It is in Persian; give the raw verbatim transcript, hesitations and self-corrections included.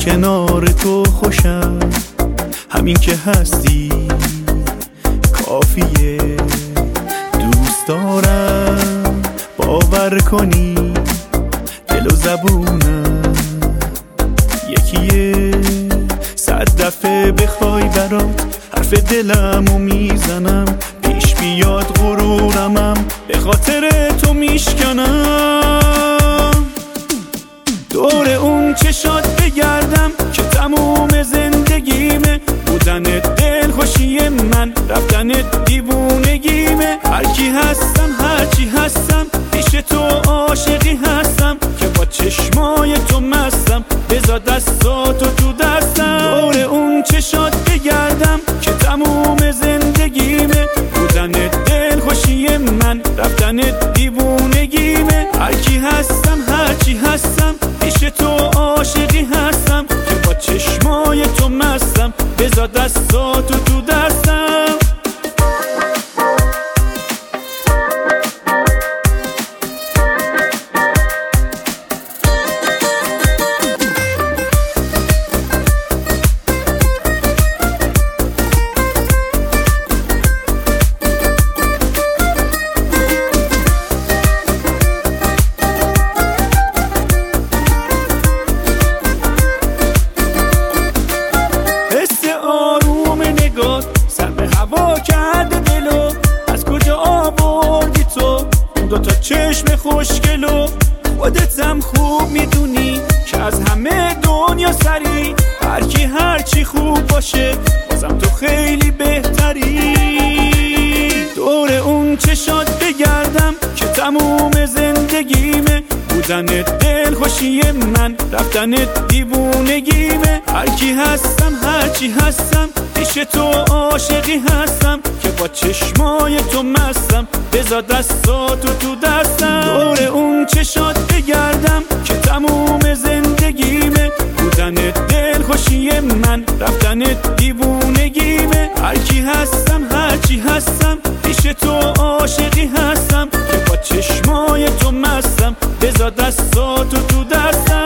کنار تو خوشم، همین که هستی کافیه. دوست دارم باور کنی دل و زبونم یکیه. صد دفعه بخوای برات حرف دلمو میزنم، پیش بیاد غرورمم به خاطر تو میشکنم. دور اون چشات بگردم که تموم زندگیمه، بودنت دل خوشی من، رفتنت دیوونگیمه. هرکی هستم هرچی هستم پیش تو عاشقی هستم، که با چشمای تو مستم، بذار دستاتو تو دستم. دور اون چشات بگردم که تموم زندگیمه، بودنت دل خوشی من، رفتنت دیوونگیمه. هرکی هستم هرچی هستم پیش تو عاشقی هستم، که با چشمای تو مستم، بذار دستاتو تو دستم. هوا کرده دلو، از کجا آوردی تو دو تا چشم خوشگلو؟ خودتم خوب میدونی که از همه دنیا سری، هرکی هرچی خوب باشه بازم تو خیلی بهتری. دور اون چشات بگردم که تموم زندگیمه، بودنت دل خوشی من، رفتنت دیوونگیمه. هرکی هستم هرچی هستم پیش تو عاشقی هستم، که با چشمای تو مستم، بذار دستاتو تو دستم. دور اون چشات بگردم که تموم زندگیمه، بودنت دل خوشی من، رفتنت دیوونگیمه. هرکی هستم هرچی هستم پیش تو عاشقی هستم، که با چشمای تو مستم، بذار دستاتو تو دستم.